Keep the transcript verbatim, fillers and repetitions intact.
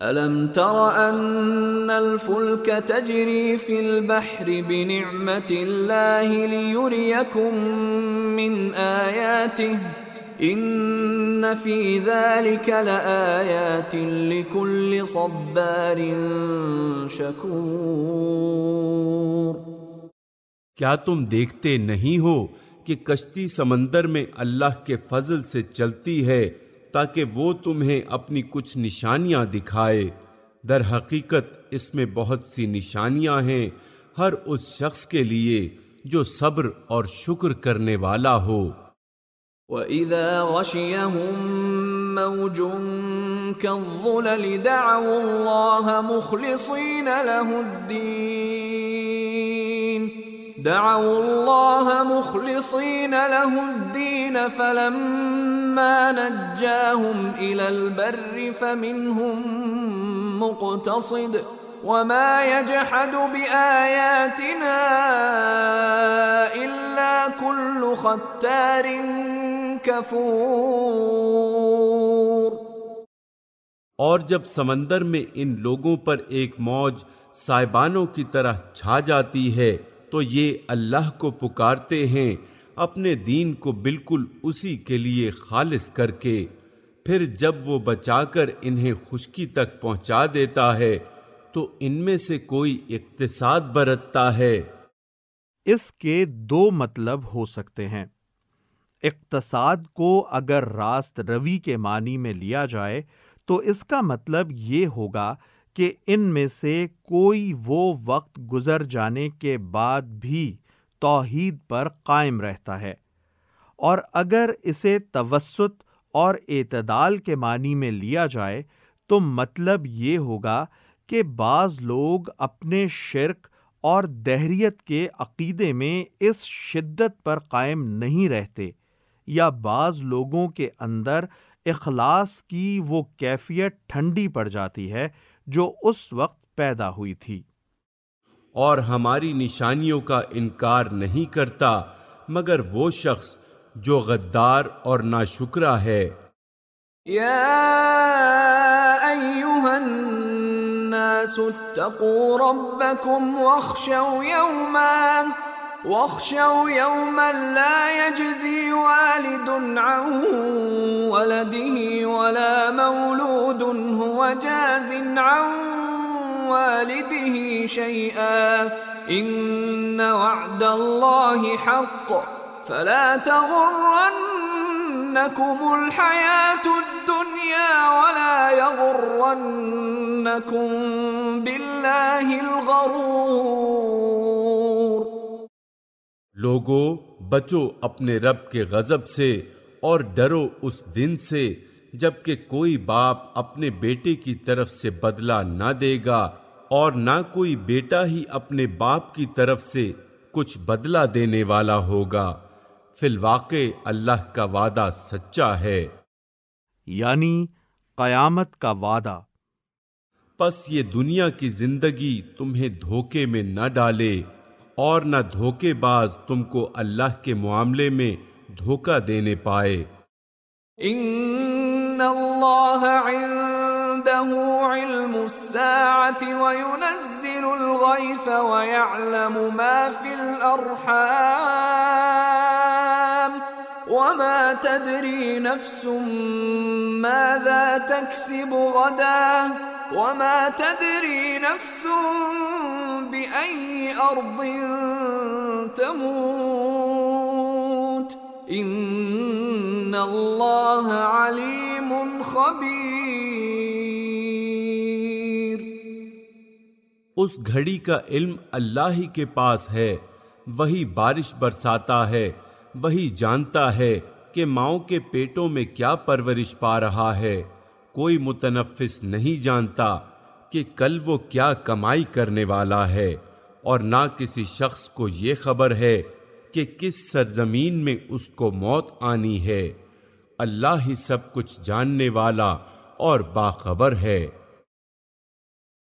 أَلَمْ تَرَ أَنَّ الْفُلْكَ تَجْرِي فِي الْبَحْرِ بِنِعْمَةِ اللَّهِ لِيُرِيَكُم مِّنْ آيَاتِهِ إِنَّ فِي ذَلِكَ لَآيَاتٍ لِكُلِّ صَبَّارٍ شَكُورٍ۔ کیا تم دیکھتے نہیں ہو کہ کشتی سمندر میں اللہ کے فضل سے چلتی ہے تاکہ وہ تمہیں اپنی کچھ نشانیاں دکھائے؟ در حقیقت اس میں بہت سی نشانیاں ہیں ہر اس شخص کے لیے جو صبر اور شکر کرنے والا ہو۔ وَإِذَا غَشِيَهُم مَّوْجٌ كَالظُّلَلِ دَعَوُا اللَّهَ مُخْلِصِينَ لَهُ الدِّينَ دعوا الله مخلصين له الدين فلما نجاهم إلى البر فمنهم مقتصد وما يجحد بآياتنا إلا كل ختار كفور۔ اور جب سمندر میں ان لوگوں پر ایک موج سائبانوں کی طرح چھا جاتی ہے تو یہ اللہ کو پکارتے ہیں اپنے دین کو بالکل اسی کے لیے خالص کر کے، پھر جب وہ بچا کر انہیں خشکی تک پہنچا دیتا ہے تو ان میں سے کوئی اقتصاد برتتا ہے۔ اس کے دو مطلب ہو سکتے ہیں۔ اقتصاد کو اگر راست روی کے معنی میں لیا جائے تو اس کا مطلب یہ ہوگا کہ ان میں سے کوئی وہ وقت گزر جانے کے بعد بھی توحید پر قائم رہتا ہے، اور اگر اسے توسط اور اعتدال کے معنی میں لیا جائے تو مطلب یہ ہوگا کہ بعض لوگ اپنے شرک اور دہریت کے عقیدے میں اس شدت پر قائم نہیں رہتے، یا بعض لوگوں کے اندر اخلاص کی وہ کیفیت ٹھنڈی پڑ جاتی ہے جو اس وقت پیدا ہوئی تھی۔ اور ہماری نشانیوں کا انکار نہیں کرتا مگر وہ شخص جو غدار اور ناشکرا ہے۔ یا ایھا الناس اتقوا ربکم واخشوا یوما واخشوا یوما لا یجزی والد عن ولده ولا مولود هو جاز عن والده شيئا ان وعد الله حق فلا تغرنكم الحياة الدنيا ولا يغرنكم بالله الغرور۔ لوگو بچو اپنے رب کے غضب سے اور ڈرو اس دن سے جب کہ کوئی باپ اپنے بیٹے کی طرف سے بدلہ نہ دے گا اور نہ کوئی بیٹا ہی اپنے باپ کی طرف سے کچھ بدلہ دینے والا ہوگا، فی الواقع اللہ کا وعدہ سچا ہے، یعنی قیامت کا وعدہ۔ پس یہ دنیا کی زندگی تمہیں دھوکے میں نہ ڈالے اور نہ دھوکے باز تم کو اللہ کے معاملے میں دھوکہ دینے پائے۔ ان اللہ عنده علم الساعة وينزل الغيث ويعلم ما في الأرحام وما تدري نفس ماذا تكسب غدا وما تدري نفس بأي أرض تموت ان اللہ علیم خبیر۔ اس گھڑی کا علم اللہ ہی کے پاس ہے، وہی بارش برساتا ہے، وہی جانتا ہے کہ ماؤں کے پیٹوں میں کیا پرورش پا رہا ہے، کوئی متنفس نہیں جانتا کہ کل وہ کیا کمائی کرنے والا ہے، اور نہ کسی شخص کو یہ خبر ہے کہ کس سرزمین میں اس کو موت آنی ہے۔ اللہ ہی سب کچھ جاننے والا اور باخبر ہے۔